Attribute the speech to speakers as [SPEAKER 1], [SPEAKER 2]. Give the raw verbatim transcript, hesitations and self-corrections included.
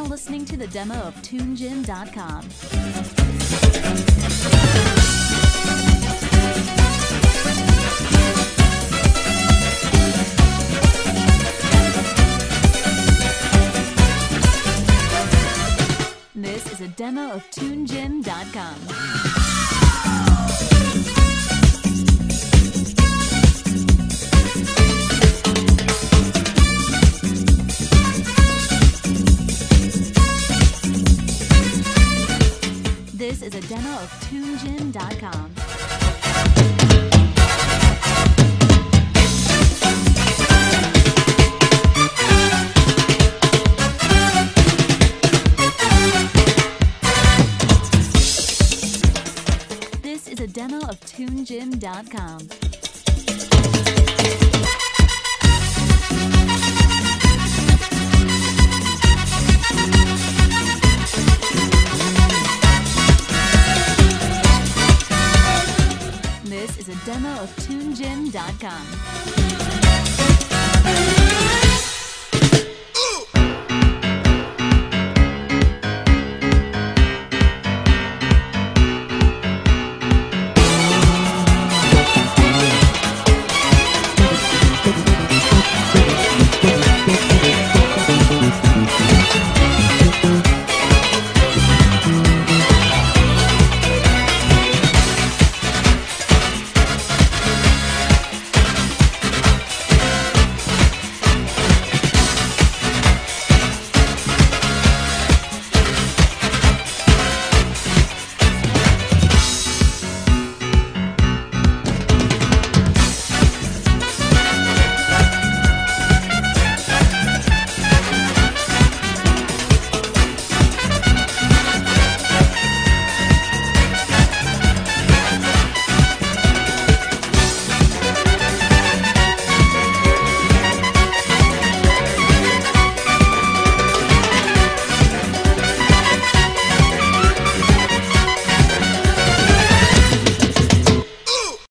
[SPEAKER 1] now listening to the demo of TuneGym dot com. This is a demo of TuneGym dot com. This is a demo of TuneGym dot com. This is a demo of TuneGym dot com. This is a demo of TuneGym dot com.